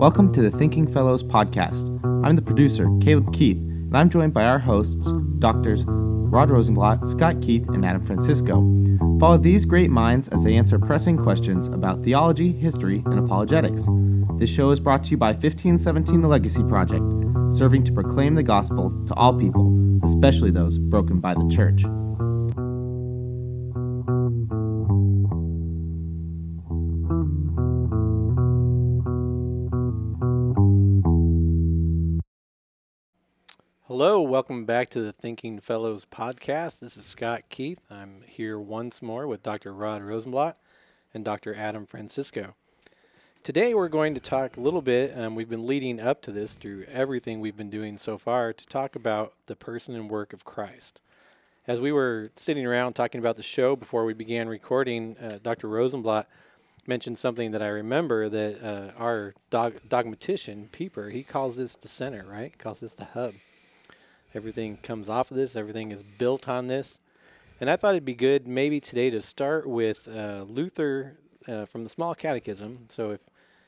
Welcome to the Thinking Fellows podcast. I'm the producer, Caleb Keith, and I'm joined by our hosts, Doctors Rod Rosenblatt, Scott Keith, and Adam Francisco. Follow these great minds as they answer pressing questions about theology, history, and apologetics. This show is brought to you by 1517 The Legacy Project, serving to proclaim the gospel to all people, especially those broken by the church. Hello, welcome back to the Thinking Fellows podcast. This is Scott Keith. I'm here once more with Dr. Rod Rosenblatt and Dr. Adam Francisco. Today we're going to talk a little bit, we've been leading up to this through everything we've been doing so far, to talk about the person and work of Christ. As we were sitting around talking about the show before we began recording, Dr. Rosenblatt mentioned something that I remember, that our dogmatician, Pieper, he calls this the center, right? He calls this the hub. Everything comes off of this. Everything is built on this. And I thought it'd be good maybe today to start with Luther from the Small Catechism. So if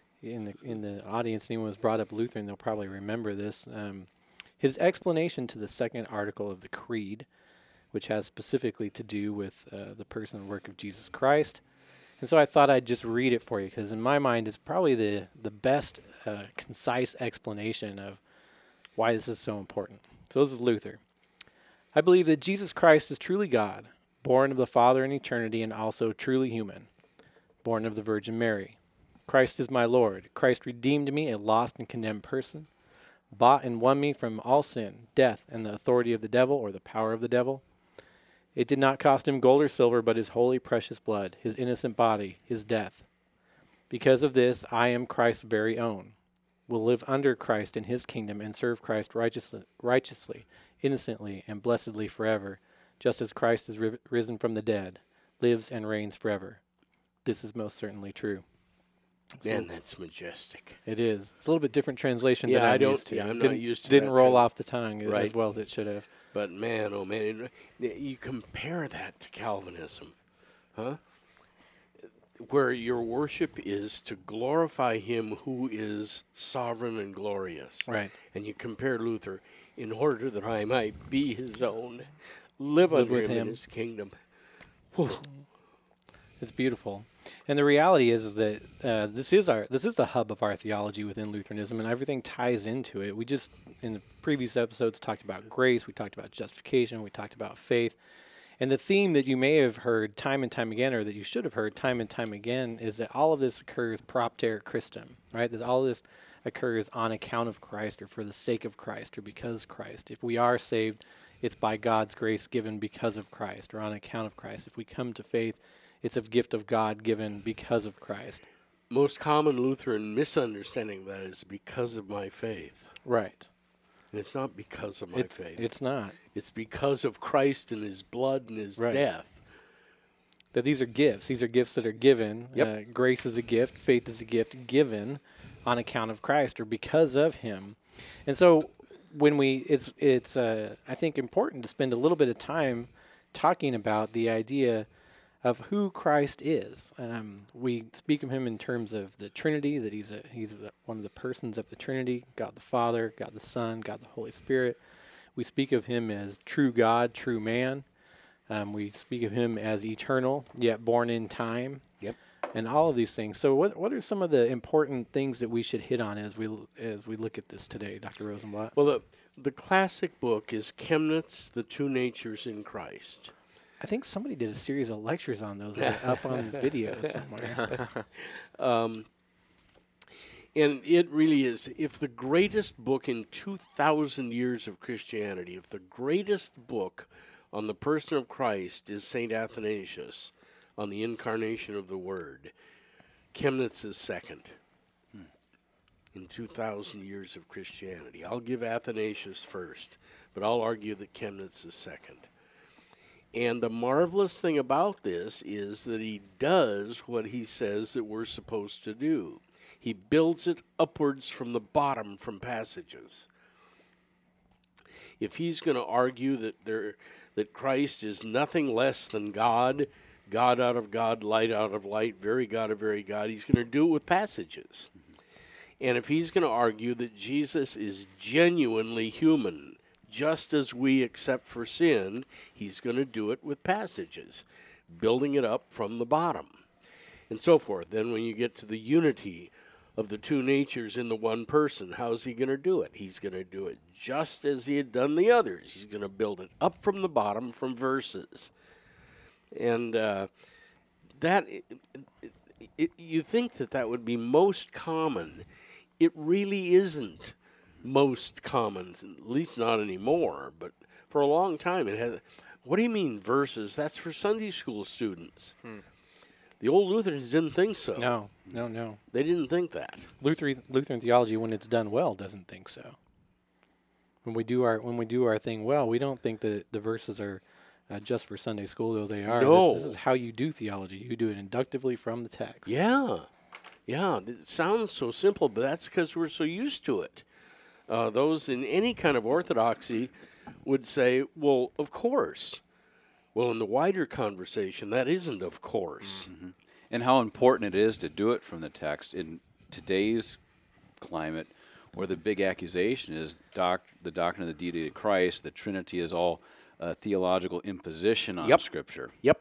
in the audience anyone has brought up Luther, and they'll probably remember this. His explanation to the second article of the Creed, which has specifically to do with the person and work of Jesus Christ. And so I thought I'd just read it for you, because in my mind it's probably the best concise explanation of why this is so important. So this is Luther. I believe that Jesus Christ is truly God, born of the Father in eternity and also truly human, born of the Virgin Mary. Christ is my Lord. Christ redeemed me, a lost and condemned person, bought and won me from all sin, death, and the authority of the devil, or the power of the devil. It did not cost him gold or silver, but his holy precious blood, his innocent body, his death. Because of this, I am Christ's very own. Will live under Christ in his kingdom and serve Christ righteously, innocently, and blessedly forever, just as Christ is risen from the dead, lives and reigns forever. This is most certainly true. Man, that's majestic. It is. It's a little bit different translation than I'm used to. I'm not used to Didn't that roll off the tongue right. as well as it should have. But man, oh man, you compare that to Calvinism, huh? Where your worship is to glorify him who is sovereign and glorious. Right. And you compare Luther, in order that I might be his own, live under him in his kingdom. Whew. It's beautiful. And the reality is that this is the hub of our theology within Lutheranism, and everything ties into it. We just, in the previous episodes, talked about grace, we talked about justification, we talked about faith. And the theme that you may have heard time and time again, or that you should have heard time and time again, is that all of this occurs propter Christum, right? That all of this occurs on account of Christ, or for the sake of Christ, or because Christ. If we are saved, it's by God's grace given because of Christ, or on account of Christ. If we come to faith, it's a gift of God given because of Christ. Most common Lutheran misunderstanding of that is because of my faith. Right. And it's not because of my faith. It's not. It's because of Christ and his blood and his death. That these are gifts. These are gifts that are given. Yep. Grace is a gift. Faith is a gift given on account of Christ, or because of him. And so when it's I think important to spend a little bit of time talking about the idea of who Christ is. We speak of him in terms of the Trinity, that he's one of the persons of the Trinity, God the Father, God the Son, God the Holy Spirit. We speak of him as true God, true man. We speak of him as eternal, yet born in time. Yep. And all of these things. So what are some of the important things that we should hit on as we look at this today, Dr. Rosenblatt? Well, the classic book is Chemnitz, The Two Natures in Christ. I think somebody did a series of lectures on those up on video somewhere. And it really is, if the greatest book in 2,000 years of Christianity, if the greatest book on the person of Christ is St. Athanasius on the incarnation of the Word, Chemnitz is second in 2,000 years of Christianity. I'll give Athanasius first, but I'll argue that Chemnitz is second. And the marvelous thing about this is that he does what he says that we're supposed to do. He builds it upwards from the bottom from passages. If he's going to argue that Christ is nothing less than God, God out of God, light out of light, very God of very God, he's going to do it with passages. And if he's going to argue that Jesus is genuinely human, just as we accept for sin, he's going to do it with passages, building it up from the bottom, and so forth. Then when you get to the unity of the two natures in the one person, how's he going to do it? He's going to do it just as he had done the others. He's going to build it up from the bottom from verses. And you think that would be most common. It really isn't most common, at least not anymore. But for a long time, it has. What do you mean verses? That's for Sunday school students. The old Lutherans didn't think so. No. They didn't think that. Lutheran theology, when it's done well, doesn't think so. When we do our thing well, we don't think that the verses are just for Sunday school, though they are. No. This is how you do theology. You do it inductively from the text. Yeah. It sounds so simple, but that's because we're so used to it. Those in any kind of orthodoxy would say, well, of course. Well, in the wider conversation, that isn't of course. Mm-hmm. And how important it is to do it from the text in today's climate, where the big accusation is the doctrine of the deity of Christ, the Trinity is all theological imposition on Scripture. Yep.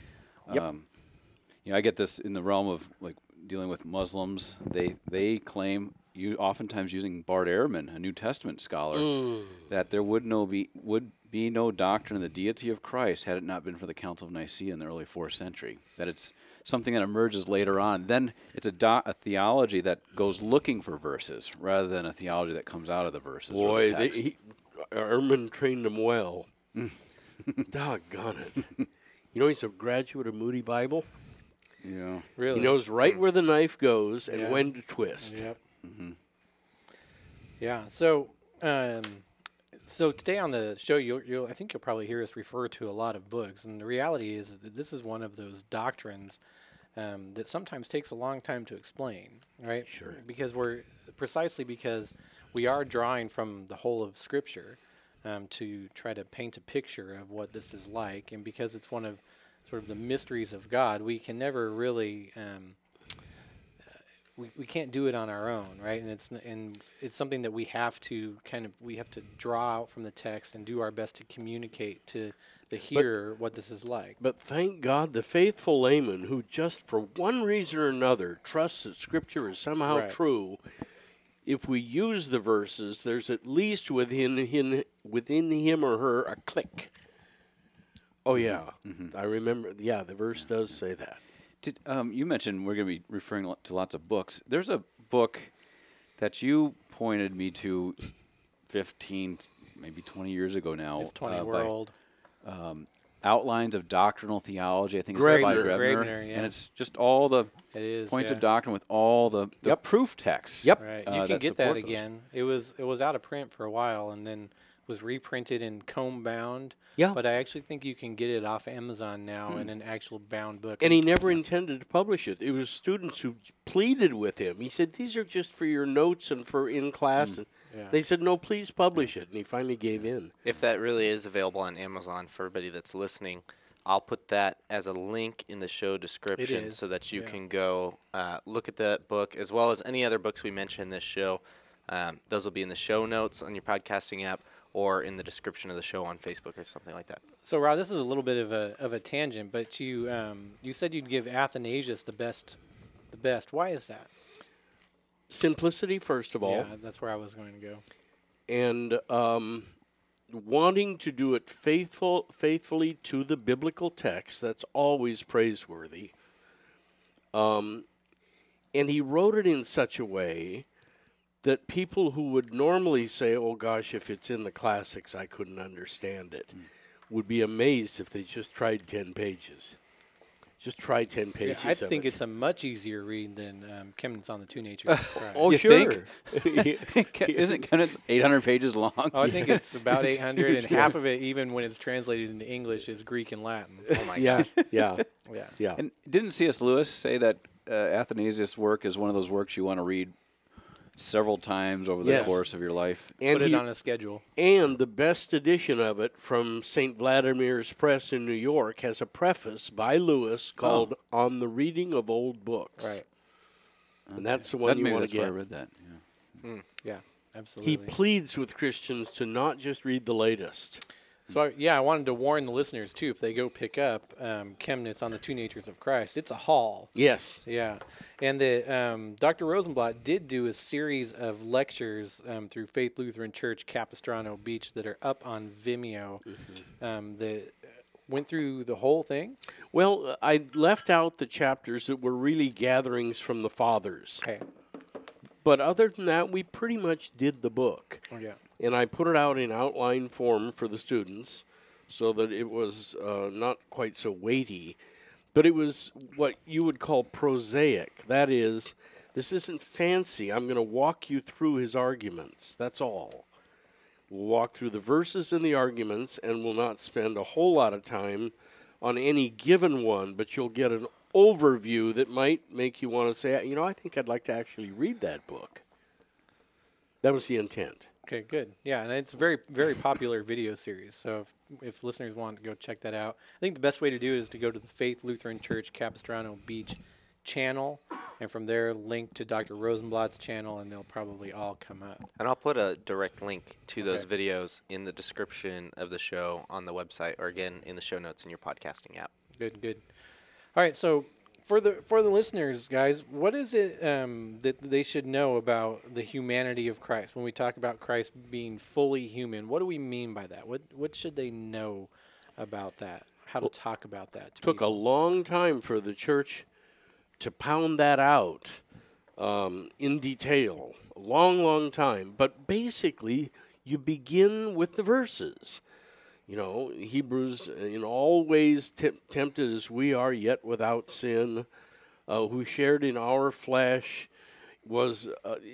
I get this in the realm of like dealing with Muslims. They claim, oftentimes using Bart Ehrman, a New Testament scholar, that there would be no doctrine of the deity of Christ had it not been for the Council of Nicaea in the early 4th century. That it's something that emerges later on. Then it's a theology that goes looking for verses rather than a theology that comes out of the verses. Boy, or the text. Ehrman trained them well. Doggone it. He's a graduate of Moody Bible. Yeah. Really? He knows right where the knife goes and when to twist. Yep. Mm-hmm. Yeah. So today on the show, I think you'll probably hear us refer to a lot of books, and the reality is that this is one of those doctrines that sometimes takes a long time to explain, right? Sure. Because we are drawing from the whole of Scripture to try to paint a picture of what this is like, and because it's one of sort of the mysteries of God, we can never really we can't do it on our own, right? And it's something that we have to draw out from the text and do our best to communicate to the hearer what this is like. But thank God the faithful layman who just for one reason or another trusts that Scripture is somehow true, if we use the verses, there's at least within him or her a click. Oh, yeah. Mm-hmm. I remember. Yeah, the verse does say that. You mentioned we're going to be referring to lots of books. There's a book that you pointed me to 15, maybe 20 years ago now. It's 20 World. Outlines of Doctrinal Theology, I think it's by Grebner, yeah. And it's just all the points of doctrine with all the proof texts. Yep. Right. You can get that again. It was out of print for a while and then was reprinted in comb bound. Yeah. But I actually think you can get it off Amazon now in an actual bound book. And he never intended to publish it. It was students who pleaded with him. He said, these are just for your notes and for in class. They said, no, please publish it. And he finally gave in. If that really is available on Amazon for everybody that's listening, I'll put that as a link in the show description so that you can go look at that book as well as any other books we mention in this show. Those will be in the show notes on your podcasting app or in the description of the show on Facebook or something like that. So, Rod, this is a little bit of a tangent, but you said you'd give Athanasius the best. Why is that? Simplicity, first of all. Yeah, that's where I was going to go. And wanting to do it faithfully to the biblical text, that's always praiseworthy. And he wrote it in such a way that people who would normally say, oh gosh, if it's in the classics, I couldn't understand it, would be amazed if they just tried 10 pages. Just try 10 pages I think it's a much easier read than Chemnitz on the Two Natures of Christ. Oh, you sure. Isn't Chemnitz 800 pages long? Oh, I think it's about 800, and half of it, even when it's translated into English, is Greek and Latin. Oh, my gosh. Yeah. And didn't C.S. Lewis say that Athanasius' work is one of those works you want to read several times over the course of your life? And put it on a schedule. And the best edition of it from St. Vladimir's Press in New York has a preface by Lewis called On the Reading of Old Books. Right. And that's the one you want to get. I read that. Yeah. Yeah, absolutely. He pleads with Christians to not just read the latest. So, I wanted to warn the listeners, too, if they go pick up Chemnitz on the Two Natures of Christ, it's a haul. Yes. Yeah. And the Dr. Rosenblatt did do a series of lectures through Faith Lutheran Church, Capistrano Beach, that are up on Vimeo that went through the whole thing. Well, I left out the chapters that were really gatherings from the fathers. Okay. But other than that, we pretty much did the book. Oh, yeah. And I put it out in outline form for the students so that it was not quite so weighty. But it was what you would call prosaic. That is, this isn't fancy. I'm going to walk you through his arguments. That's all. We'll walk through the verses and the arguments, and we'll not spend a whole lot of time on any given one, but you'll get an overview that might make you want to say, I think I'd like to actually read that book. That was the intent. Okay, good. Yeah, and it's a very, very popular video series. So if listeners want to go check that out, I think the best way to do it is to go to the Faith Lutheran Church Capistrano Beach channel, and from there link to Dr. Rosenblatt's channel, and they'll probably all come up. And I'll put a direct link to those videos in the description of the show on the website, or again in the show notes in your podcasting app. Good. All right, so for the listeners, guys, what is it that they should know about the humanity of Christ? When we talk about Christ being fully human, what do we mean by that? What should they know about that? How to talk about that to Took people? a long time for the church to pound that out in detail. A long time. But basically, you begin with the verses. Hebrews, in all ways tempted as we are, yet without sin, who shared in our flesh, was,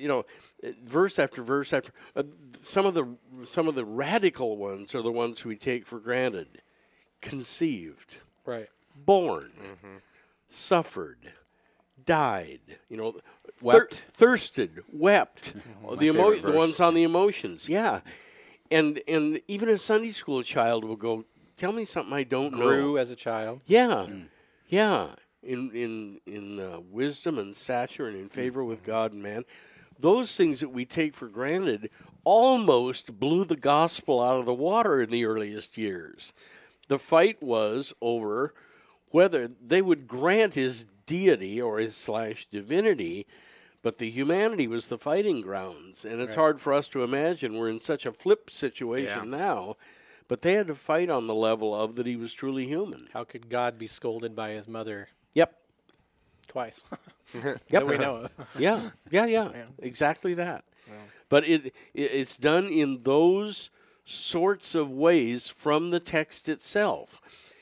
verse after verse after. Some of the radical ones are the ones we take for granted. Conceived, Right. born, suffered, died, Wept. thirsted, wept. The favorite verse. ones on the emotions, yeah. And even a Sunday school child will go, tell me something I don't know. Grew as a child. Yeah, yeah. In wisdom and stature and in favor with God and man. Those things that we take for granted almost blew the gospel out of the water in the earliest years. The fight was over whether they would grant his deity or his /divinity, but the humanity was the fighting grounds. And it's hard for us to imagine. We're in such a flip situation now. But they had to fight on the level of that he was truly human. How could God be scolded by his mother Yep. twice? Yep. That we know of. Yeah. Exactly that. But it's done in those sorts of ways from the text itself.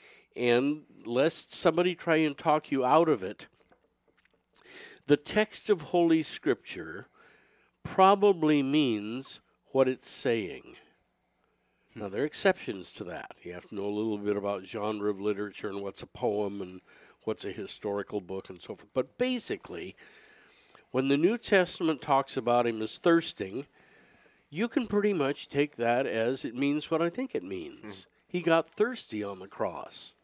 And lest somebody try and talk you out of it, the text of Holy Scripture probably means what it's saying. Now, there are exceptions to that. You have to know a little bit about genre of literature and what's a poem and what's a historical book and so forth. But basically, when the New Testament talks about him as thirsting, you can pretty much take that as it means what I think it means. He got thirsty on the cross.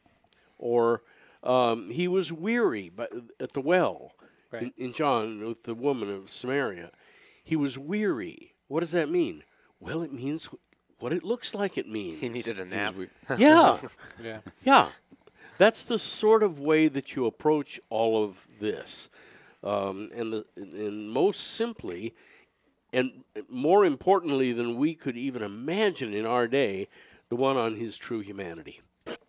Or he was weary at the well. Right. In John, with the woman of Samaria. He was weary. What does that mean? Well, it means what it looks like it means. He needed a nap. Yeah. Yeah. That's the sort of way that you approach all of this. And most simply, and more importantly than we could even imagine in our day, the one on his true humanity.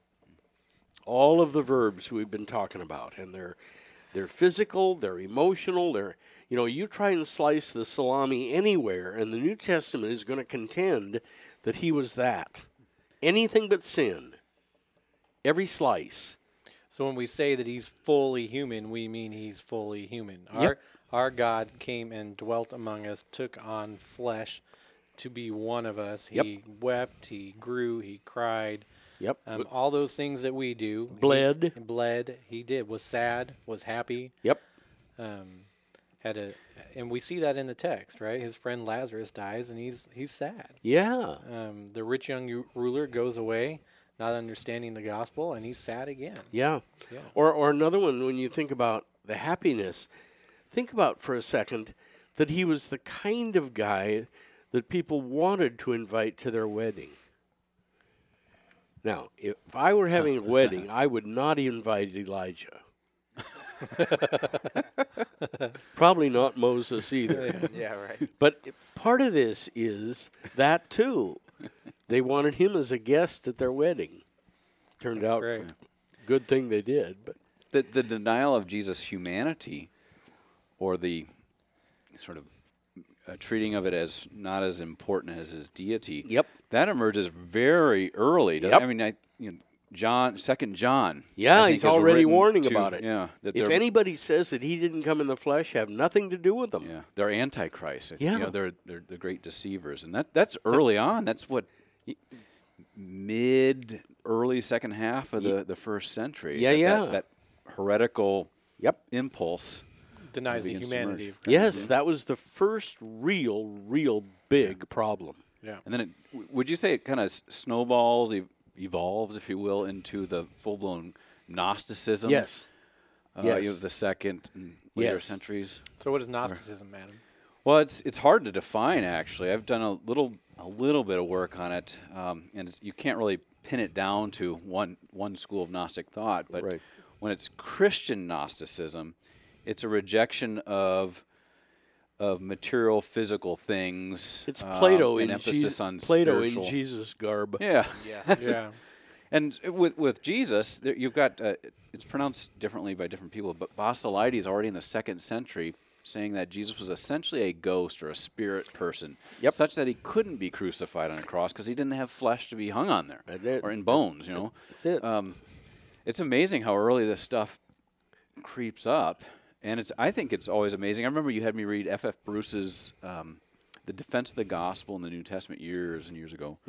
All of the verbs we've been talking about, and they're physical, they're emotional, you try and slice the salami anywhere, and the New Testament is going to contend that he was that. Anything but sin. Every slice. So when we say that he's fully human, we mean he's fully human. Yep. Our God came and dwelt among us, took on flesh to be one of us. Yep. He wept, he grew, he cried. Yep. All those things that we do. Bled. He bled. He did. Was sad. Was happy. Yep. And we see that in the text, right? His friend Lazarus dies, and he's sad. Yeah. The rich young ruler goes away, not understanding the gospel, and he's sad again. Yeah. Yeah. Or another one, when you think about the happiness, think about for a second that he was the kind of guy that people wanted to invite to their wedding. Now, if I were having a wedding, I would not invite Elijah. Probably not Moses either. Yeah, right. But part of this is that, too. They wanted him as a guest at their wedding. Turned out, Right. good thing they did. But The denial of Jesus' humanity, or the sort of treating of it as not as important as his deity, Yep. that emerges very early. Yep. I mean, John, 2 John. yeah, I think he's is already written warning to- about it. Yeah, that If they're- anybody says that he didn't come in the flesh, have nothing to do with them. Yeah, they're antichrist. Yeah. They're the great deceivers, and that's early on. That's what early second half of the first century. Yeah, That heretical Yep. impulse Denies the begins to humanity emerge. of Christ. Yes, that was the first real big problem. Yeah. And then would you say it kind of snowballs, evolves, if you will, into the full-blown Gnosticism? Yes. Yes. The second and later Yes. centuries. So what is Gnosticism, Adam? Well, it's hard to define, actually. I've done a little bit of work on it, and you can't really pin it down to one school of Gnostic thought. But Right. when it's Christian Gnosticism, it's a rejection of material, physical things. It's Plato and in emphasis on Plato in spiritual. Jesus garb. Yeah. Yeah. And with Jesus, you've got it's pronounced differently by different people, but Basilides already in the 2nd century saying that Jesus was essentially a ghost or a spirit person, Yep. such that he couldn't be crucified on a cross because he didn't have flesh to be hung on there That's it. or in bones. That's it. It's amazing how early this stuff creeps up, and I think it's always amazing. I remember you had me read F.F. Bruce's "The Defense of the Gospel in the New Testament" years and years ago.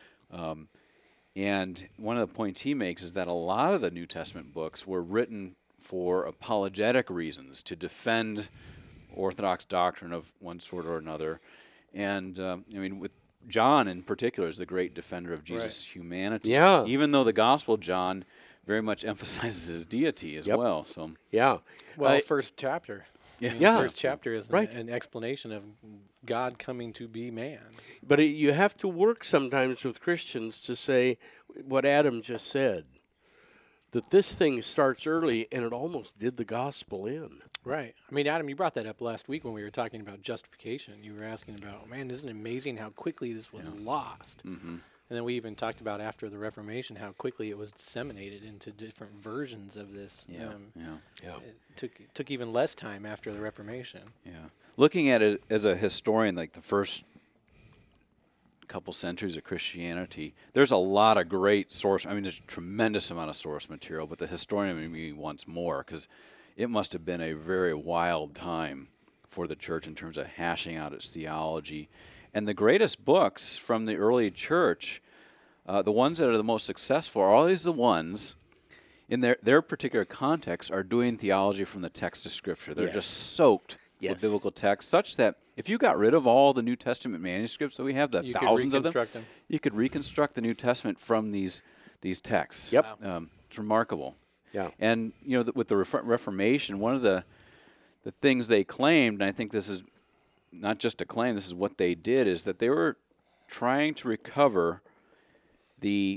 And one of the points he makes is that a lot of the New Testament books were written for apologetic reasons, to defend Orthodox doctrine of one sort or another. And, with John in particular is the great defender of Jesus' humanity. Yeah. Even though the Gospel of John very much emphasizes his deity as Yep. well. So Yeah. Well, I- first chapter. Yeah. I mean, Yeah. First chapter is Right. an explanation of God coming to be man. But you have to work sometimes with Christians to say what Adam just said, that this thing starts early and it almost did the gospel in. Right. I mean, Adam, you brought that up last week when we were talking about justification. You were asking about, man, isn't it amazing how quickly this was lost? Mm-hmm. And then we even talked about after the Reformation how quickly it was disseminated into different versions of this. Yeah. It took even less time after the Reformation. Yeah. Looking at it as a historian, like the first couple centuries of Christianity, there's a lot of great source. I mean, there's a tremendous amount of source material, but the historian in me wants more because it must have been a very wild time for the church in terms of hashing out its theology. And the greatest books from the early church, the ones that are the most successful, are always the ones in their particular context are doing theology from the text of Scripture. They're Yes. just soaked Yes. with biblical text, such that if you got rid of all the New Testament manuscripts that we have, the You could thousands of them, reconstruct them. you could reconstruct the New Testament from these texts. Yep. It's remarkable. Yeah. And with the Reformation, one of the things they claimed, and I think this is not just a claim, this is what they did, is that they were trying to recover the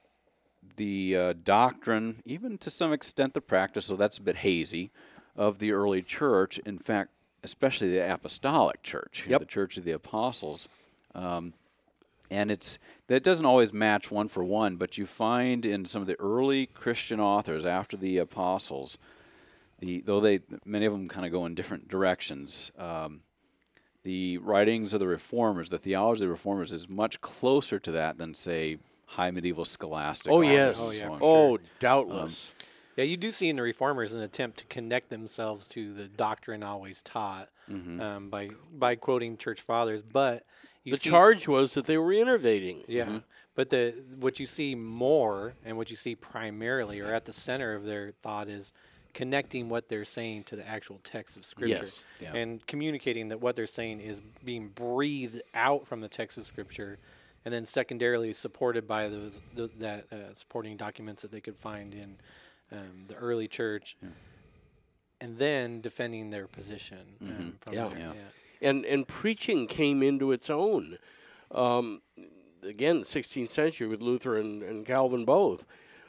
doctrine, even to some extent the practice, so that's a bit hazy, of the early church. In fact, especially the apostolic church, Yep. the church of the apostles. And that doesn't always match one for one, but you find in some of the early Christian authors after the apostles, though many of them kind of go in different directions, the writings of the reformers, the theology of the reformers is much closer to that than, say, high medieval scholastic. Oh, authors yes. and Oh, yeah, so on. for Oh, sure. doubtless. Yeah, you do see in the Reformers an attempt to connect themselves to the doctrine always taught by quoting church fathers, but you The see, charge was that they were innovating. yeah, but what you see more and what you see primarily or at the center of their thought is connecting what they're saying to the actual text of Scripture Yes. Yeah. and communicating that what they're saying is being breathed out from the text of Scripture, and then secondarily supported by those supporting documents that they could find in the early church. and then defending their position. Yeah. There. And preaching came into its own. Again, the 16th century with Luther and Calvin both.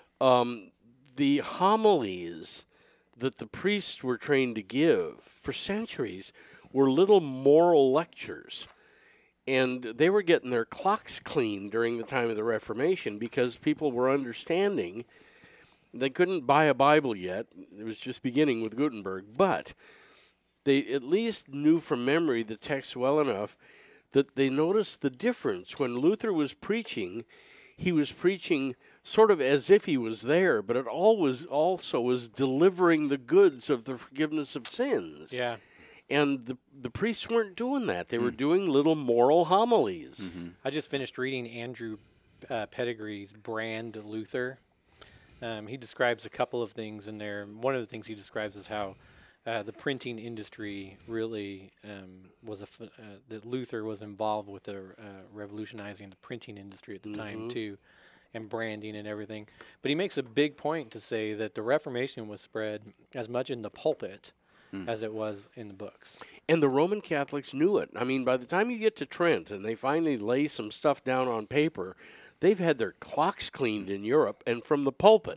The homilies that the priests were trained to give for centuries were little moral lectures. And they were getting their clocks cleaned during the time of the Reformation because people were understanding. They couldn't buy a Bible yet. It was just beginning with Gutenberg. But they at least knew from memory the text well enough that they noticed the difference. When Luther was preaching, he was preaching sort of as if he was there, but it also was delivering the goods of the forgiveness of sins. Yeah. And the priests weren't doing that. They were doing little moral homilies. I just finished reading Andrew Pettigree's Brand Luther. He describes a couple of things in there. One of the things he describes is how the printing industry really that Luther was involved with revolutionizing the printing industry at the time too, and branding and everything. But he makes a big point to say that the Reformation was spread as much in the pulpit as it was in the books. And the Roman Catholics knew it. I mean, by the time you get to Trent and they finally lay some stuff down on paper, they've had their clocks cleaned in Europe and from the pulpit.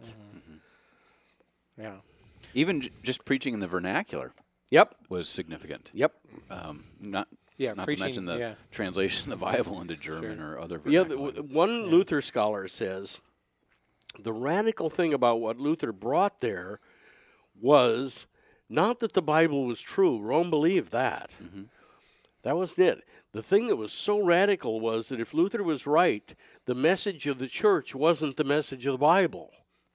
Yeah. Even just preaching in the vernacular Yep. was significant. Yep. Not to preaching, mention the translation of the Bible into German or other Yeah, vernacular. one Luther scholar says the radical thing about what Luther brought there was not that the Bible was true. Rome believed that. That wasn't it. The thing that was so radical was that if Luther was right, the message of the church wasn't the message of the Bible.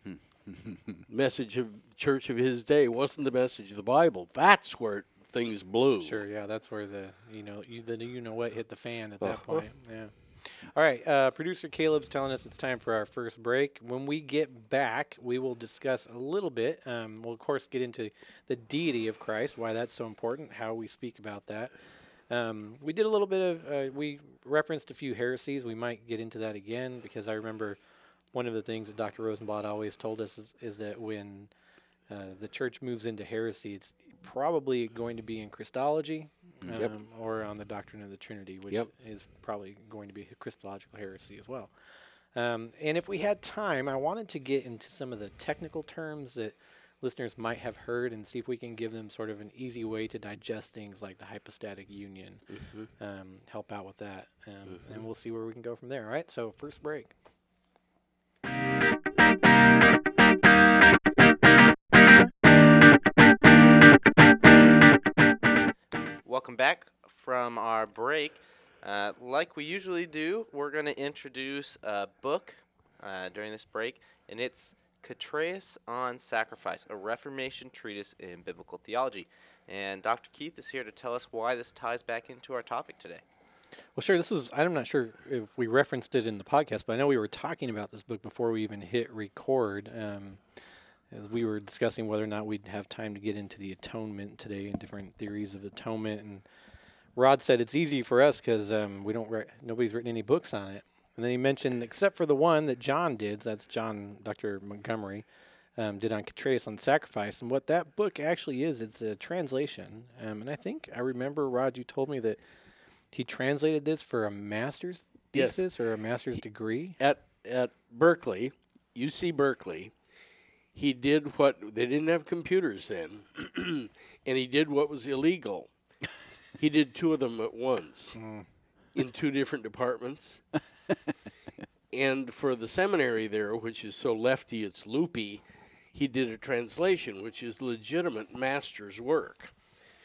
Message of the church of his day wasn't the message of the Bible. That's where things blew. Sure, yeah, that's where the you know what hit the fan at that point. Yeah. All right, producer Caleb's telling us it's time for our first break. When we get back, we will discuss a little bit. We'll, of course, get into the deity of Christ, why that's so important, how we speak about that. We did a little bit of, we referenced a few heresies. We might get into that again because I remember one of the things that Dr. Rosenblatt always told us is that when the church moves into heresy, it's probably going to be in Christology or on the doctrine of the Trinity, which is probably going to be Christological heresy as well. And if we had time, I wanted to get into some of the technical terms that listeners might have heard and see if we can give them sort of an easy way to digest things like the hypostatic union, help out with that. And we'll see where we can go from there. All right, so first break. Welcome back from our break. Like we usually do, we're going to introduce a book during this break, and it's Chytraeus on Sacrifice, a Reformation treatise in biblical theology. And Dr. Keith is here to tell us why this ties back into our topic today. Well, sure. I'm not sure if we referenced it in the podcast, but I know we were talking about this book before we even hit record. As we were discussing whether or not we'd have time to get into the atonement today and different theories of atonement. And Rod said it's easy for us because nobody's written any books on it. And then he mentioned, except for the one that John did, so that's John, Dr. Montgomery, did on Chytraeus on Sacrifice. And what that book actually is, it's a translation. And I think I remember, Rod, you told me that he translated this for a master's thesis or a master's degree? At Berkeley, UC Berkeley, he did what, they didn't have computers then, and he did what was illegal. He did two of them at once in two different departments. And for the seminary there, which is so lefty it's loopy, he did a translation, which is legitimate master's work.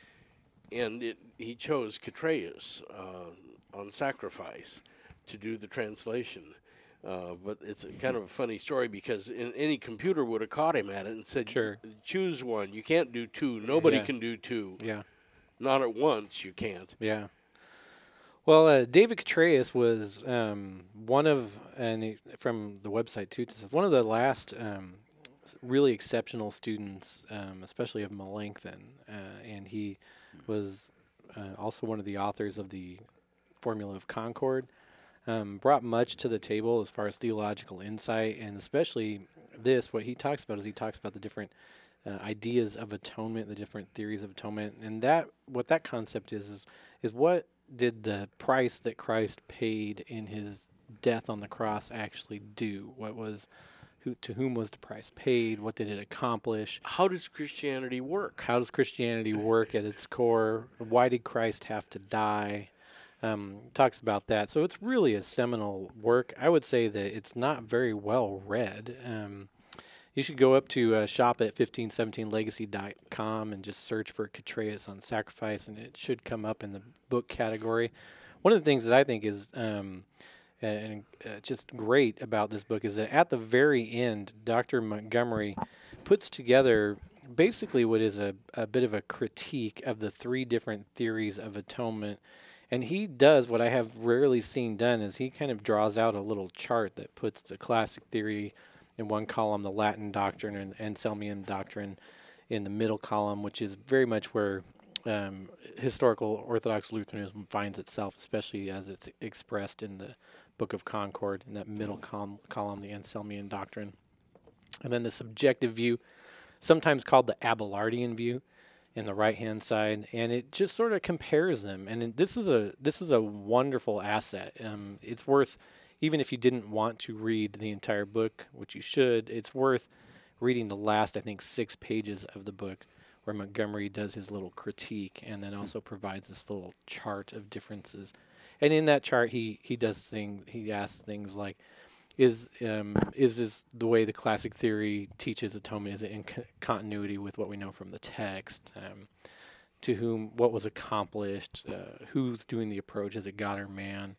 And he chose Chytraeus on Sacrifice to do the translation. But it's kind of a funny story because any computer would have caught him at it and said, Sure. Choose one. You can't do two. Nobody can do two. Yeah. Not at once, you can't. Yeah. Well, David Chytraeus was one of, from the website too, just one of the last really exceptional students, especially of Melanchthon. And he was also one of the authors of the Formula of Concord. Brought much to the table as far as theological insight, and especially what he talks about is he talks about the different ideas of atonement, the different theories of atonement, and that what that concept is what did the price that Christ paid in his death on the cross actually do? What was to whom was the price paid? What did it accomplish? How does Christianity work? How does Christianity work at its core? Why did Christ have to die? Talks about that. So it's really a seminal work. I would say that it's not very well read. You should go up to shop at 1517legacy.com and just search for Chytraeus on sacrifice, and it should come up in the book category. One of the things that I think is just great about this book is that at the very end, Dr. Montgomery puts together basically what is a bit of a critique of the three different theories of atonement. And he does what I have rarely seen done is he kind of draws out a little chart that puts the classic theory in one column, the Latin doctrine and Anselmian doctrine in the middle column, which is very much where historical Orthodox Lutheranism finds itself, especially as it's expressed in the Book of Concord, in that middle column, the Anselmian doctrine. And then the subjective view, sometimes called the Abelardian view, in the right-hand side, and it just sort of compares them. And this is a wonderful asset. It's worth, even if you didn't want to read the entire book, which you should, it's worth reading the last, I think, 6 pages of the book, where Montgomery does his little critique, and then also provides this little chart of differences. And in that chart, he asks things like, is this the way the classic theory teaches atonement? Is it in continuity with what we know from the text? To whom, what was accomplished? Who's doing the approach? Is it God or man?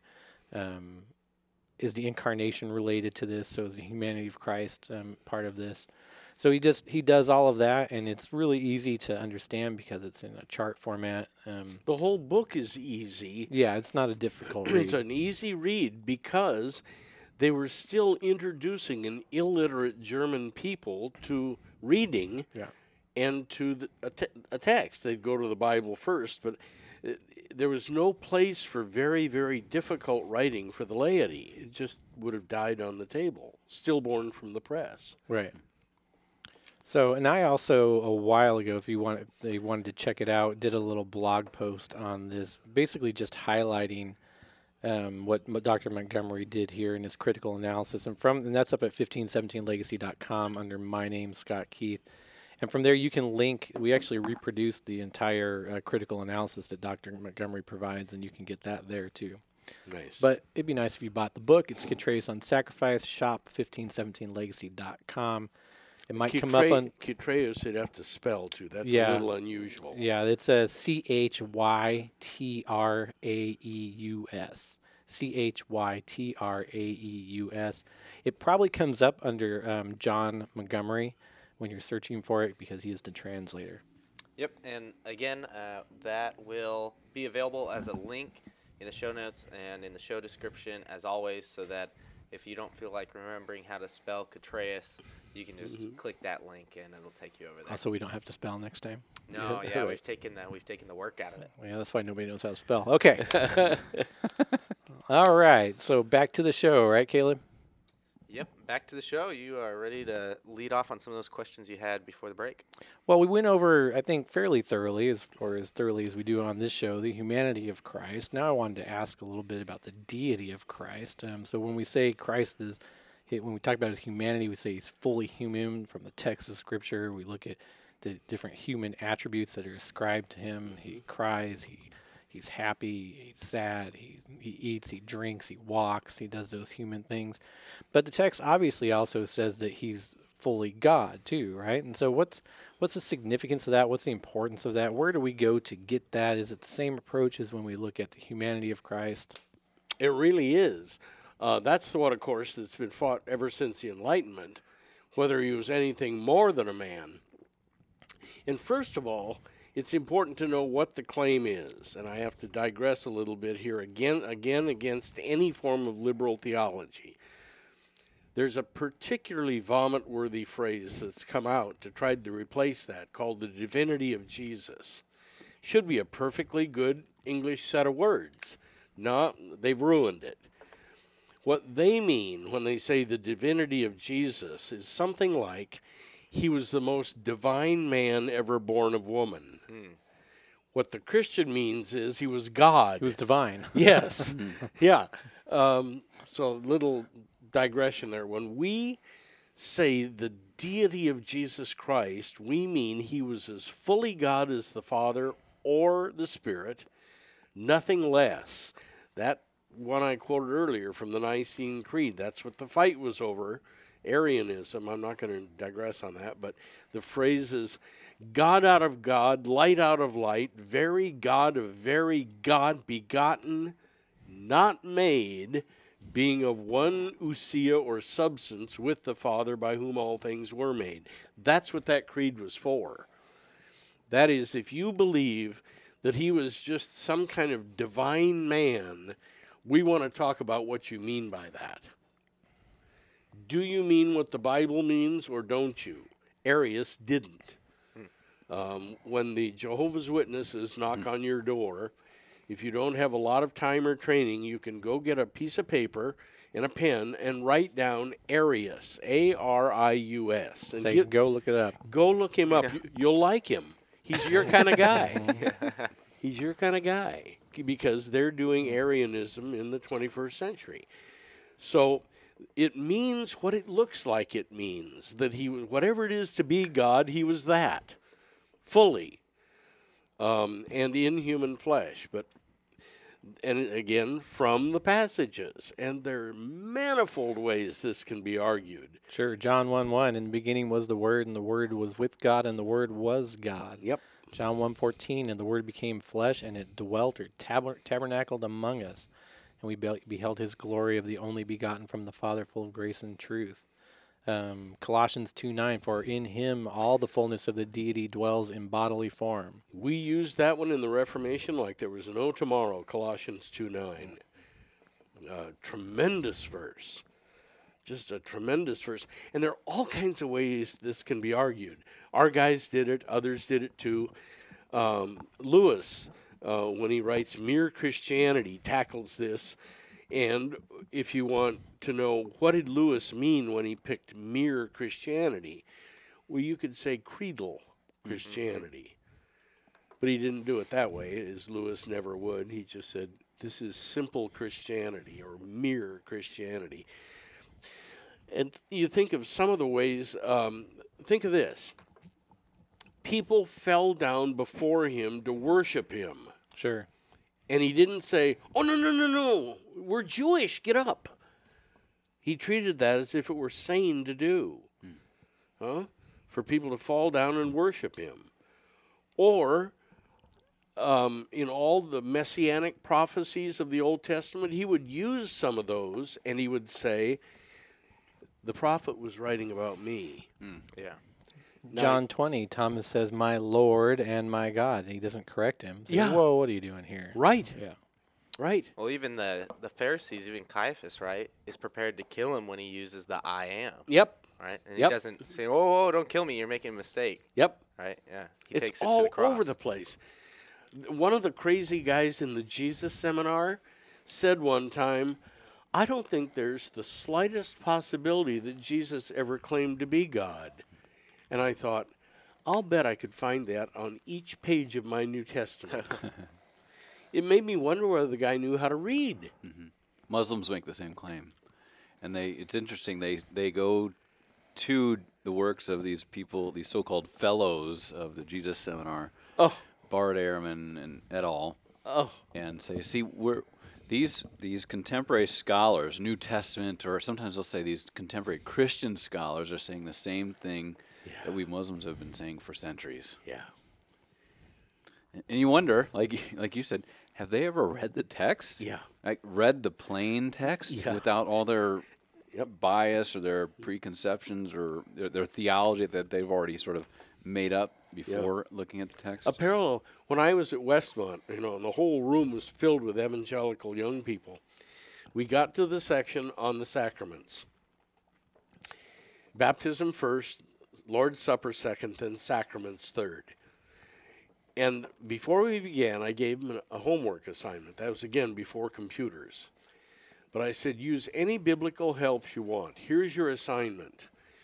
Is the incarnation related to this? So is the humanity of Christ part of this? So he does all of that, and it's really easy to understand because it's in a chart format. The whole book is easy. Yeah, it's not a difficult read. It's an easy read because they were still introducing an illiterate German people to reading and to a text. They'd go to the Bible first, but there was no place for very, very difficult writing for the laity. It just would have died on the table, stillborn from the press. Right. So, and I also, a while ago, if they wanted to check it out, did a little blog post on this, basically just highlighting what Dr. Montgomery did here in his critical analysis. And that's up at 1517legacy.com under my name, Scott Keith. And from there you can link, we actually reproduced the entire critical analysis that Dr. Montgomery provides, and you can get that there too. Nice. But it'd be nice if you bought the book. It's Chytraeus on Sacrifice, shop 1517legacy.com. It might come up on Chytraeus, you'd have to spell too. That's a little unusual. Yeah, it's a Chytraeus. Chytraeus. It probably comes up under John Montgomery when you're searching for it because he is the translator. Yep, and again, that will be available as a link in the show notes and in the show description, as always, so that if you don't feel like remembering how to spell Chytraeus, you can just click that link and it'll take you over there. Also, we don't have to spell next time. No, yeah, we've taken the work out of it. Yeah, that's why nobody knows how to spell. Okay. All right, so back to the show, right, Caleb? Yep, back to the show. You are ready to lead off on some of those questions you had before the break? Well, we went over, I think, fairly thoroughly, as thoroughly as we do on this show, the humanity of Christ. Now I wanted to ask a little bit about the deity of Christ. So when we say Christ is, when we talk about his humanity, we say he's fully human from the text of Scripture. We look at the different human attributes that are ascribed to him. He cries, he's happy, he's sad, he eats, he drinks, he walks, he does those human things. But the text obviously also says that he's fully God too, right? And so what's the significance of that? What's the importance of that? Where do we go to get that? Is it the same approach as when we look at the humanity of Christ? It really is. That's what, of course, that's been fought ever since the Enlightenment, whether he was anything more than a man. And first of all, it's important to know what the claim is, and I have to digress a little bit here again against any form of liberal theology. There's a particularly vomit-worthy phrase that's come out to try to replace that called the divinity of Jesus. Should be a perfectly good English set of words. No, they've ruined it. What they mean when they say the divinity of Jesus is something like he was the most divine man ever born of woman. What the Christian means is he was God. He was divine. Yes. Yeah. So little digression there. When we say the deity of Jesus Christ, we mean he was as fully God as the Father or the Spirit, nothing less. That one I quoted earlier from the Nicene Creed, that's what the fight was over, Arianism. I'm not going to digress on that, but the phrase is God out of God, light out of light, very God of very God, begotten, not made, being of one ousia or substance with the Father, by whom all things were made. That's what that creed was for. That is, if you believe that he was just some kind of divine man, we want to talk about what you mean by that. Do you mean what the Bible means or don't you? Arius didn't. When the Jehovah's Witnesses knock on your door, if you don't have a lot of time or training, you can go get a piece of paper and a pen and write down Arius, A-R-I-U-S. And Say, go look it up. Go look him up. You'll like him. He's your kind of guy. He's your kind of guy because they're doing Arianism in the 21st century. So it means what it looks like it means, that he, whatever it is to be God, he was that, fully, and in human flesh. And again, from the passages. And there are manifold ways this can be argued. Sure. John 1:1, in the beginning was the Word, and the Word was with God, and the Word was God. Yep. John 1:14, and the Word became flesh, and it dwelt or tabernacled among us. And we beheld his glory of the only begotten from the Father, full of grace and truth. Colossians 2:9, for in him all the fullness of the deity dwells in bodily form. We used that one in the Reformation like there was no tomorrow, Colossians 2:9. Tremendous verse. Just a tremendous verse. And there are all kinds of ways this can be argued. Our guys did it. Others did it too. Lewis, when he writes Mere Christianity, tackles this. And if you want to know what did Lewis mean when he picked mere Christianity, well, you could say creedal Christianity. But he didn't do it that way, as Lewis never would. He just said, this is simple Christianity or mere Christianity. And you think of some of the ways, think of this. People fell down before him to worship him. Sure. And he didn't say, oh, no, we're Jewish, get up. He treated that as if it were sane to do, for people to fall down and worship him. Or in all the messianic prophecies of the Old Testament, he would use some of those, and he would say, the prophet was writing about me. Yeah. John 20, Thomas says, my Lord and my God. He doesn't correct him. Says, Yeah. Whoa, what are you doing here? Right. Yeah. Right. Well, even the Pharisees, even Caiaphas, right, is prepared to kill him when he uses the I am. Yep. Right? And Yep. he doesn't say, whoa, don't kill me, you're making a mistake. Yep. Right? Yeah. He It's takes it all to the cross. over the place. One of the crazy guys in the Jesus seminar said one time, I don't think there's the slightest possibility that Jesus ever claimed to be God. And I thought, I'll bet I could find that on each page of my New Testament. It made me wonder whether the guy knew how to read. Muslims make the same claim, and it's interesting. They go to the works of these people, these so-called fellows of the Jesus Seminar, Bart Ehrman and et al., and say, see, these contemporary scholars, New Testament, or sometimes they'll say these contemporary Christian scholars are saying the same thing that we Muslims have been saying for centuries. Yeah. And you wonder, like you said, have they ever read the text? Yeah. Like read the plain text without all their bias or their preconceptions or their theology that they've already sort of made up before looking at the text? A parallel, when I was at Westmont, and the whole room was filled with evangelical young people, we got to the section on the sacraments. Baptism first, Lord's Supper second, then sacraments third. And before we began, I gave them a homework assignment. That was, again, before computers. But I said, use any biblical helps you want. Here's your assignment.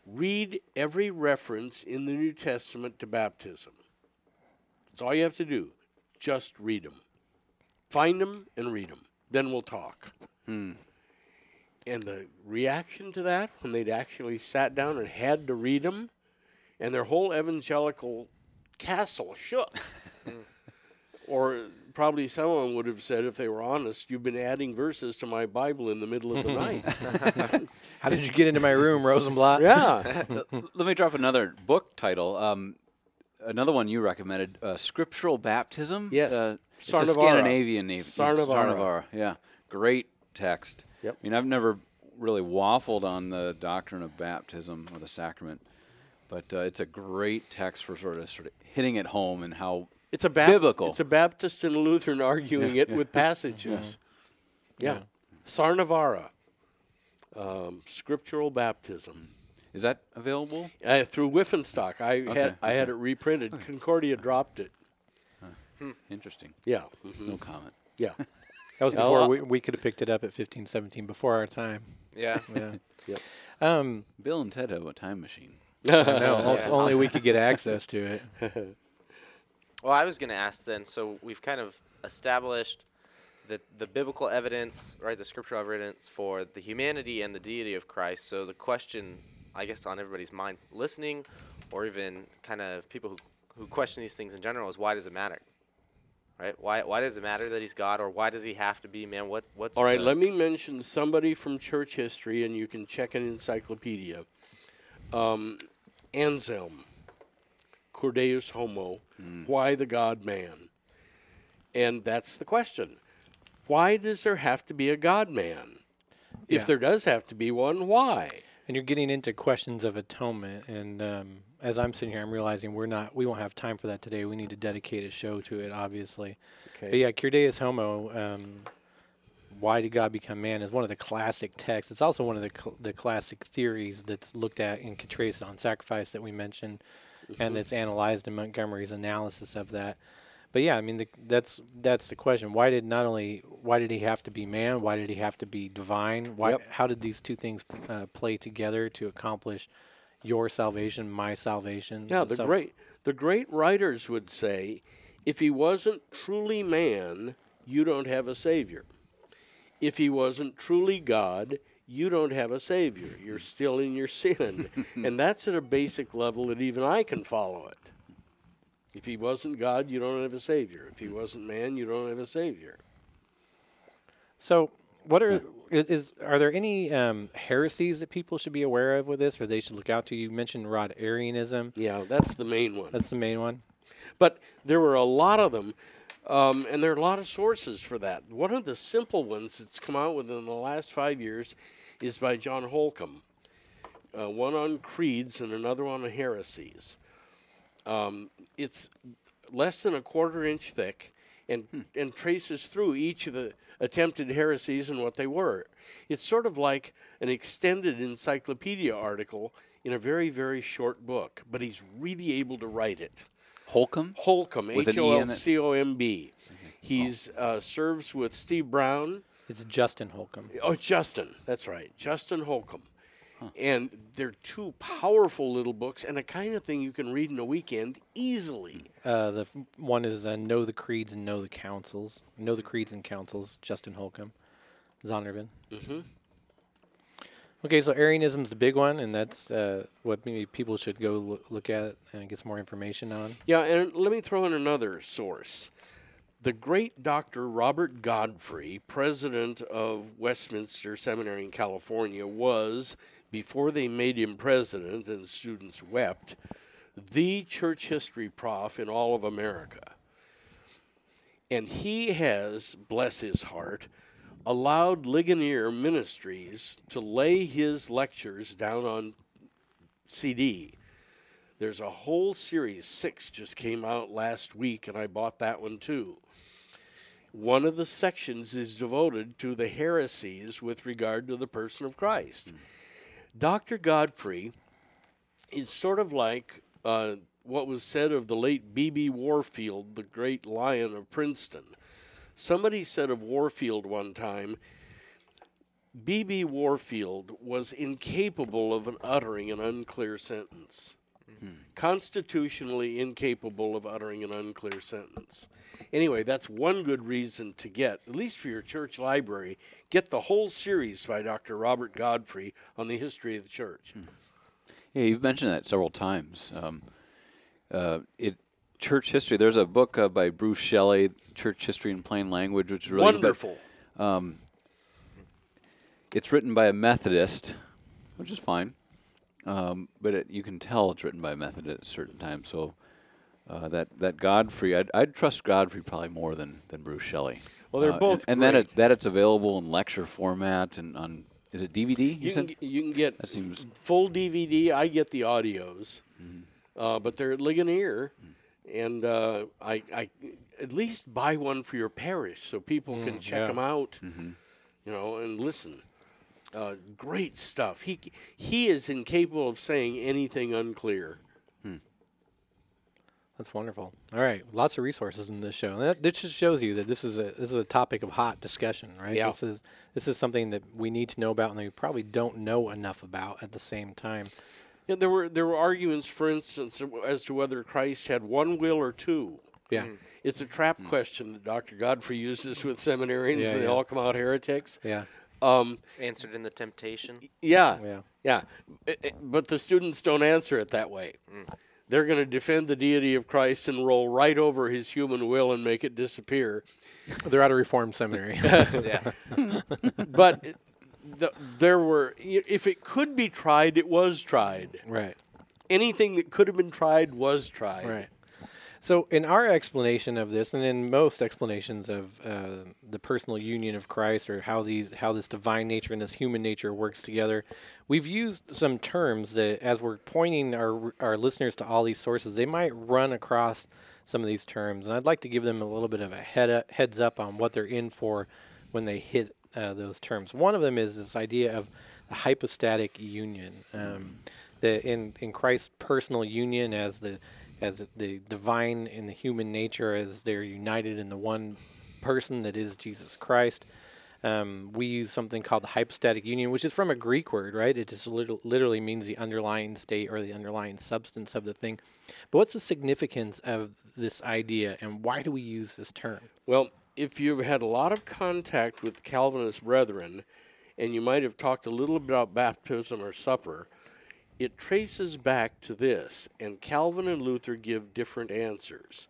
Read every reference in the New Testament to baptism. That's all you have to do. Just read them. Find them and read them. Then we'll talk. And the reaction to that, when they'd actually sat down and had to read them, and their whole evangelical castle shook. Or probably some of them would have said, if they were honest, you've been adding verses to my Bible in the middle of the night. How did you get into my room, Rosenblatt? Yeah. Let me drop another book title. Another one you recommended, Scriptural Baptism. Yes. It's a Scandinavian name. Sarnavara. Yeah. Great text. Yep. I mean, I've never really waffled on the doctrine of baptism or the sacrament, but it's a great text for sort of hitting it home and how It's a biblical. It's a Baptist and a Lutheran arguing it with passages. Yeah. Sarnavara. Scriptural baptism. Is that available? Through Whiffenstock. I had it reprinted. Concordia dropped it. Interesting. Yeah. No comment. Yeah. That was before we could have picked it up at 1517, before our time. Yeah. Yeah. Yep. Bill and Ted have a time machine. No, if only we could get access to it. Well, I was going to ask then, so we've kind of established the biblical evidence, right, the scriptural evidence for the humanity and the deity of Christ. So the question, I guess, on everybody's mind listening, or even kind of people who question these things in general, is why does it matter? Right? Why does it matter that he's God, or why does he have to be man? What's All right, let me mention somebody from church history, and you can check an encyclopedia. Anselm, Cur Deus Homo, why the God-man? And that's the question. Why does there have to be a God-man? If there does have to be one, why? And you're getting into questions of atonement, and as I'm sitting here, I'm realizing we won't have time for that today. We need to dedicate a show to it, obviously. Okay. But yeah, Cur Deus Homo, why did God become man, is one of the classic texts. It's also one of the classic theories that's looked at in Catrais on sacrifice that we mentioned, and that's analyzed in Montgomery's analysis of that. But yeah, I mean, that's the question. Why did he have to be man? Why did he have to be divine? How did these two things play together to accomplish your salvation, my salvation? Yeah, the great writers would say, if he wasn't truly man, you don't have a savior. If he wasn't truly God, you don't have a savior. You're still in your sin. And that's at a basic level that even I can follow it. If he wasn't God, you don't have a savior. If he wasn't man, you don't have a savior. So, are there any heresies that people should be aware of with this, or they should look out to? You mentioned Rod Arianism. Yeah, that's the main one. That's the main one. But there were a lot of them, and there are a lot of sources for that. One of the simple ones that's come out within the last 5 years is by John Holcomb. One on creeds and another on heresies. It's less than a quarter-inch thick and traces through each of the attempted heresies and what they were. It's sort of like an extended encyclopedia article in a very, very short book, but he's really able to write it. Holcomb? Holcomb, With an E in it? Holcomb. He's serves with Steve Brown. It's Justin Holcomb. Oh, Justin. That's right. Justin Holcomb. And they're two powerful little books and a kind of thing you can read in a weekend easily. The one is Know the Creeds and Know the Councils. Know the Creeds and Councils, Justin Holcomb. Zondervan. Mm-hmm. Okay, so Arianism's the big one, and that's what maybe people should go look at and get some more information on. Yeah, and let me throw in another source. The great Dr. Robert Godfrey, president of Westminster Seminary in California, was, before they made him president and students wept, the church history prof in all of America. And he has, bless his heart, allowed Ligonier Ministries to lay his lectures down on CD. There's a whole series, 6 just came out last week, and I bought that one too. One of the sections is devoted to the heresies with regard to the person of Christ. Dr. Godfrey is sort of like what was said of the late B.B. Warfield, the great lion of Princeton. Somebody said of Warfield one time, B.B. Warfield was incapable of uttering an unclear sentence. Constitutionally incapable of uttering an unclear sentence. Anyway, that's one good reason to get, at least for your church library, get the whole series by Dr. Robert Godfrey on the history of the church. Yeah, you've mentioned that several times. Church history. There's a book by Bruce Shelley, Church History in Plain Language, which is really wonderful. It's written by a Methodist, which is fine, but you can tell it's written by a Methodist at certain times. So that Godfrey, I'd trust Godfrey probably more than Bruce Shelley. Well, they're both and great. that it's available in lecture format and on. Is it DVD? You can get full DVD. I get the audios, but they're at Ligonier, and I at least buy one for your parish so people can check them out, and listen. Great stuff. He is incapable of saying anything unclear. That's wonderful. All right, lots of resources in this show. And this just shows you that this is a topic of hot discussion, right? Yeah. This is something that we need to know about, and that we probably don't know enough about at the same time. Yeah, there were arguments, for instance, as to whether Christ had one will or two. Yeah. It's a trap question that Dr. Godfrey uses with seminarians, and they all come out heretics. Yeah. Answered in the temptation. Yeah. But the students don't answer it that way. They're going to defend the deity of Christ and roll right over his human will and make it disappear. They're at a Reformed seminary. Yeah. But there were, if it could be tried, it was tried. Right. Anything that could have been tried was tried. Right. So in our explanation of this, and in most explanations of the personal union of Christ, or how this divine nature and this human nature works together, we've used some terms that, as we're pointing our listeners to all these sources, they might run across some of these terms, and I'd like to give them a little bit of a heads up on what they're in for when they hit those terms. One of them is this idea of a hypostatic union. In Christ's personal union as the divine and the human nature, as they're united in the one person that is Jesus Christ. We use something called the hypostatic union, which is from a Greek word, right? It just literally means the underlying state or the underlying substance of the thing. But what's the significance of this idea, and why do we use this term? Well, if you've had a lot of contact with Calvinist brethren, and you might have talked a little bit about baptism or supper, it traces back to this, and Calvin and Luther give different answers.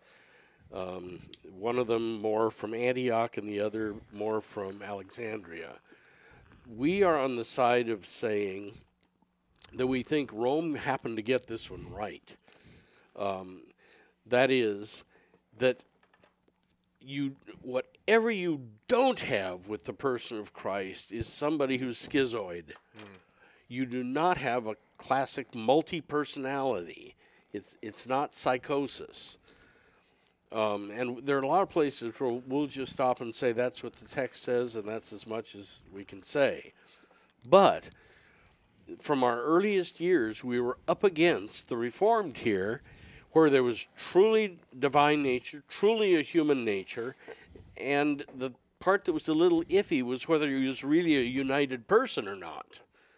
One of them more from Antioch and the other more from Alexandria. We are on the side of saying that we think Rome happened to get this one right. That is, that whatever you don't have with the person of Christ is somebody who's schizoid. You do not have a classic multi-personality. It's not psychosis. And there are a lot of places where we'll just stop and say that's what the text says, and that's as much as we can say. But from our earliest years, we were up against the Reformed here, where there was truly divine nature, truly a human nature, and the part that was a little iffy was whether he was really a united person or not.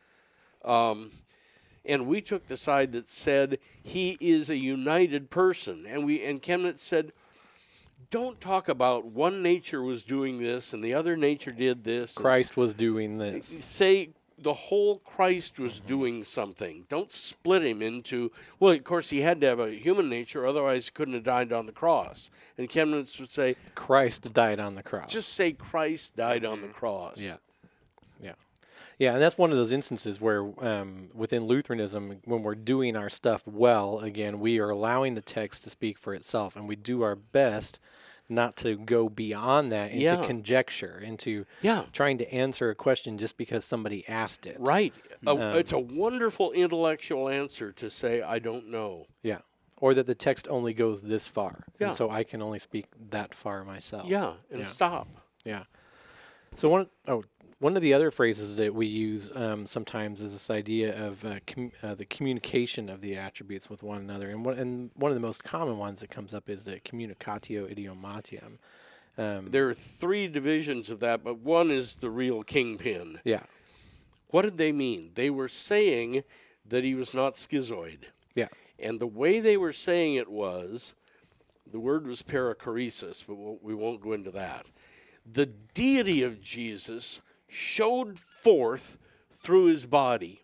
And we took the side that said he is a united person, and Chemnitz said, don't talk about one nature was doing this and the other nature did this. Christ was doing this. Say the whole Christ was doing something. Don't split him into, well, of course he had to have a human nature, otherwise he couldn't have died on the cross. And Chemnitz would say, Christ died on the cross. Just say Christ died on the cross. Yeah. Yeah, and that's one of those instances where within Lutheranism, when we're doing our stuff well, again, we are allowing the text to speak for itself, and we do our best not to go beyond that into conjecture, into trying to answer a question just because somebody asked it. Right. It's a wonderful intellectual answer to say, I don't know. Yeah. Or that the text only goes this far, and so I can only speak that far myself. Yeah, and stop. Yeah. So one of the other phrases that we use sometimes is this idea of the communication of the attributes with one another. And one of the most common ones that comes up is the communicatio idiomatium. There are 3 divisions of that, but one is the real kingpin. Yeah. What did they mean? They were saying that he was not schizoid. Yeah. And the way they were saying it was, the word was perichoresis, but we won't go into that. The deity of Jesus showed forth through his body.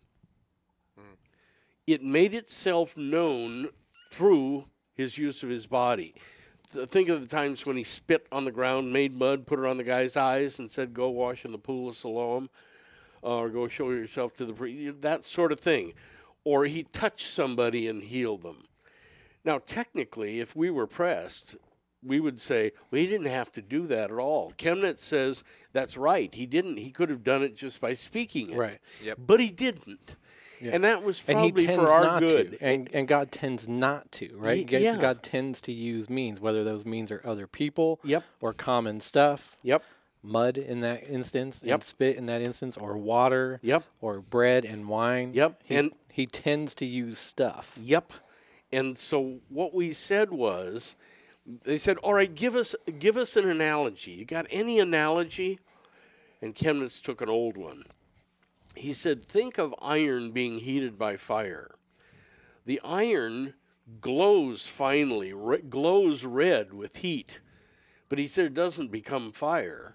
It made itself known through his use of his body. Think of the times when he spit on the ground, made mud, put it on the guy's eyes, and said, "Go wash in the pool of Siloam," or "Go show yourself to the priest," that sort of thing. Or he touched somebody and healed them. Now, technically, if we were pressed, we would say, well, he didn't have to do that at all. Chemnitz says that's right. He didn't. He could have done it just by speaking it. Right. Yep. But he didn't. Yeah. And that was And he probably tends for our not good. to. And God tends not to, right? Yeah. God tends to use means, whether those means are other people Yep. or common stuff. Yep. Mud in that instance, Yep. and spit in that instance, or water, Yep. or bread and wine. Yep. And He tends to use stuff. Yep. And so what we said was, they said, all right, give us an analogy. You got any analogy? And Chemnitz took an old one. He said, think of iron being heated by fire. The iron glows finely, glows red with heat. But he said it doesn't become fire.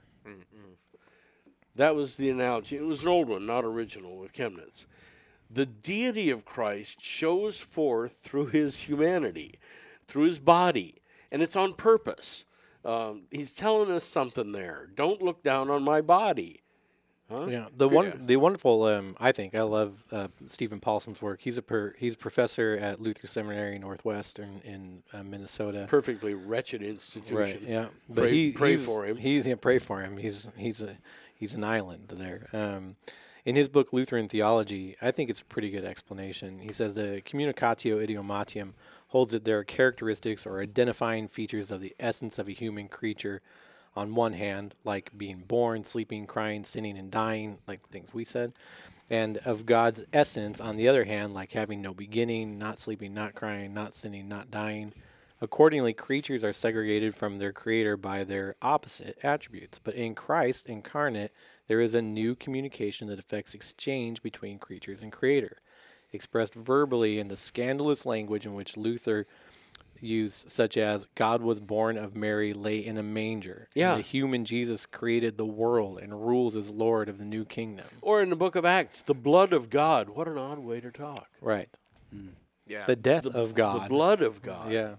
That was the analogy. It was an old one, not original with Chemnitz. The deity of Christ shows forth through his humanity, through his body, and it's on purpose. He's telling us something there. Don't look down on my body. Huh? Yeah, the wonderful. I love Stephen Paulson's work. He's a professor at Luther Seminary Northwest in Minnesota. Perfectly wretched institution. Right. Yeah. But Pray for him. Pray for him. He's an island there. In his book Lutheran Theology, I think it's a pretty good explanation. He says the Communicatio Idiomatium holds that there are characteristics or identifying features of the essence of a human creature. On one hand, like being born, sleeping, crying, sinning, and dying, like the things we said, and of God's essence, on the other hand, like having no beginning, not sleeping, not crying, not sinning, not dying. Accordingly, creatures are segregated from their Creator by their opposite attributes. But in Christ incarnate, there is a new communication that affects exchange between creatures and Creator, expressed verbally in the scandalous language in which Luther used, such as God was born of Mary, lay in a manger. Yeah. And the human Jesus created the world and rules as Lord of the new kingdom. Or in the book of Acts, the blood of God. What an odd way to talk. Right. Yeah. The death of God. The blood of God. Yeah.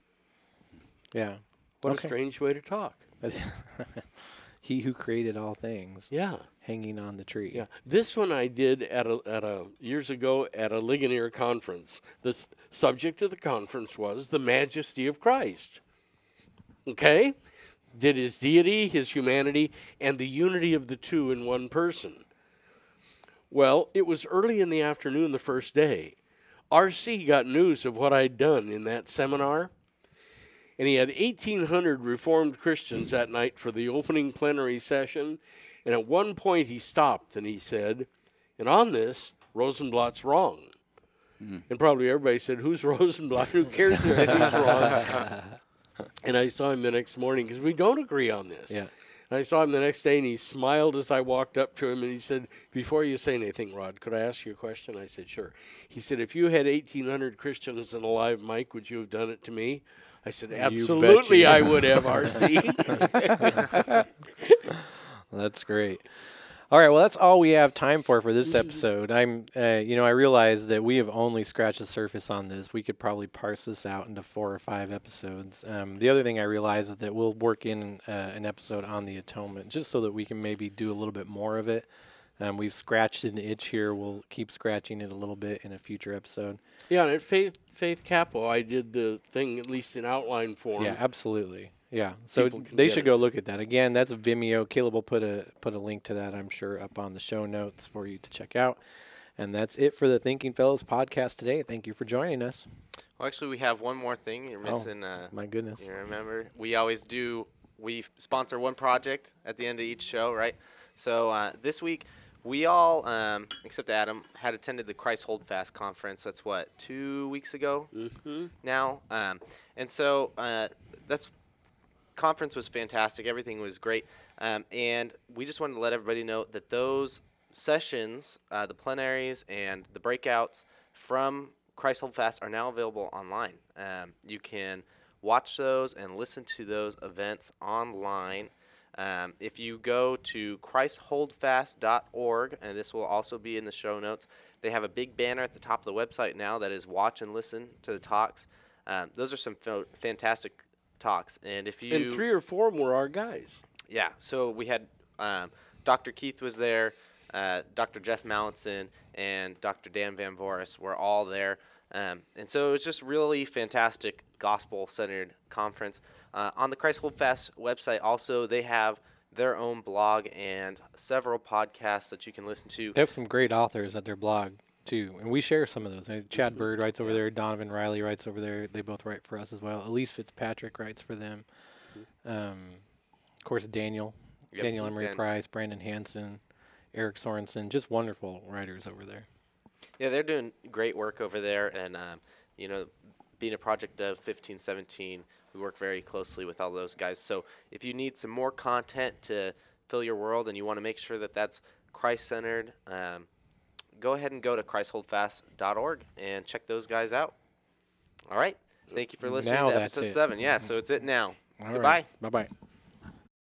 Yeah. What Okay. a strange way to talk. He who created all things. Yeah. Hanging on the tree. Yeah, this one I did at a years ago at a Ligonier conference. The subject of the conference was the majesty of Christ. Okay, did his deity, his humanity, and the unity of the two in one person. Well, it was early in the afternoon the first day. R.C. got news of what I'd done in that seminar, and he had 1,800 Reformed Christians that night for the opening plenary session. And at one point he stopped and he said, and on this, Rosenblatt's wrong. And probably everybody said, who's Rosenblatt? Who cares that he's wrong? And I saw him the next morning because we don't agree on this. Yeah. And I saw him the next day and he smiled as I walked up to him and he said, before you say anything, Rod, could I ask you a question? I said, sure. He said, if you had 1,800 Christians and a live mic, would you have done it to me? I said, absolutely I would have, R.C. That's great. All right, well, that's all we have time for this episode. I realize that we have only scratched the surface on this. We could probably parse this out into 4 or 5 episodes. The other thing I realize is that we'll work in an episode on the atonement, just so that we can maybe do a little bit more of it. We've scratched an itch here. We'll keep scratching it a little bit in a future episode. Yeah, and at Faith Capo, I did the thing, at least in outline form. Yeah, absolutely. Yeah, so People can they get should it. go look at that. Again, that's Vimeo. Caleb will put a link to that, I'm sure, up on the show notes for you to check out. And that's it for the Thinking Fellows podcast today. Thank you for joining us. Well, actually, we have one more thing. You're missing. My goodness. You remember? We always do. We sponsor one project at the end of each show, right? So this week, we all, except Adam, had attended the Christ Holdfast conference. That's 2 weeks ago now. And so that's conference was fantastic. Everything was great. And we just wanted to let everybody know that those sessions, the plenaries and the breakouts from Christ Hold Fast are now available online. You can watch those and listen to those events online. If you go to ChristHoldFast.org, and this will also be in the show notes, they have a big banner at the top of the website now that is watch and listen to the talks. Those are some fantastic talks. And if you And 3 or 4 were our guys. Yeah, so we had Dr. Keith was there, Dr. Jeff Mallinson, and Dr. Dan Van Voris were all there. And so it was just really fantastic gospel-centered conference. On the Christ Hold Fast website also, they have their own blog and several podcasts that you can listen to. They have some great authors at their blog, too, and we share some of those. Chad Bird writes over there. Donovan Riley writes over there. They both write for us as well. Elise Fitzpatrick writes for them. Of course, Daniel Emery Price, Brandon Hansen, Eric Sorensen, just wonderful writers over there. Yeah, they're doing great work over there, and being a project of 1517, we work very closely with all those guys. So if you need some more content to fill your world and you want to make sure that that's Christ-centered, go ahead and go to ChristHoldFast.org and check those guys out. All right. Thank you for listening to episode 7. Yeah, so it's it now. All Goodbye. Right. Bye-bye.